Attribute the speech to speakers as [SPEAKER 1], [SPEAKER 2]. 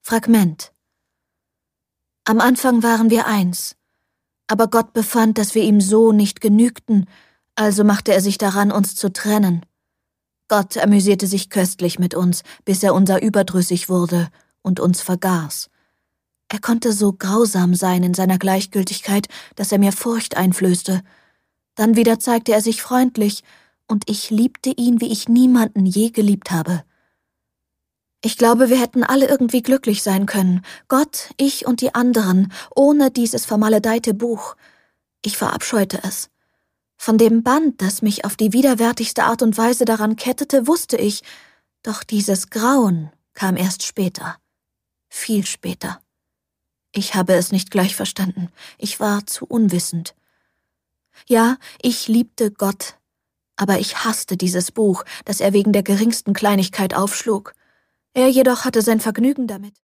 [SPEAKER 1] Fragment. Am Anfang waren wir eins, aber Gott befand, dass wir ihm so nicht genügten, also machte er sich daran, uns zu trennen. Gott amüsierte sich köstlich mit uns, bis er unser überdrüssig wurde und uns vergaß. Er konnte so grausam sein in seiner Gleichgültigkeit, dass er mir Furcht einflößte. Dann wieder zeigte er sich freundlich, und ich liebte ihn, wie ich niemanden je geliebt habe. Ich glaube, wir hätten alle irgendwie glücklich sein können, Gott, ich und die anderen, ohne dieses vermaledeite Buch. Ich verabscheute es. Von dem Band, das mich auf die widerwärtigste Art und Weise daran kettete, wusste ich, doch dieses Grauen kam erst später. Viel später. Ich habe es nicht gleich verstanden. Ich war zu unwissend. Ja, ich liebte Gott, aber ich hasste dieses Buch, das er wegen der geringsten Kleinigkeit aufschlug. Er jedoch hatte sein Vergnügen damit.